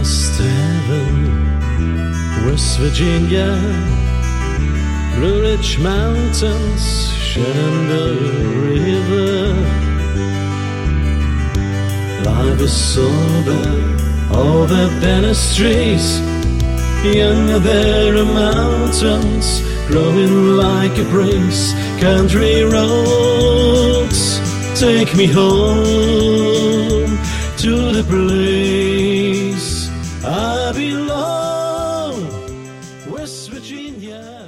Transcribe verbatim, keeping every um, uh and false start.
promised heaven, West Virginia, Blue Ridge Mountains, Shenandoah River. Life is sober over Venice trees. Younger there are mountains growing like a breeze. Country roads take me home to the place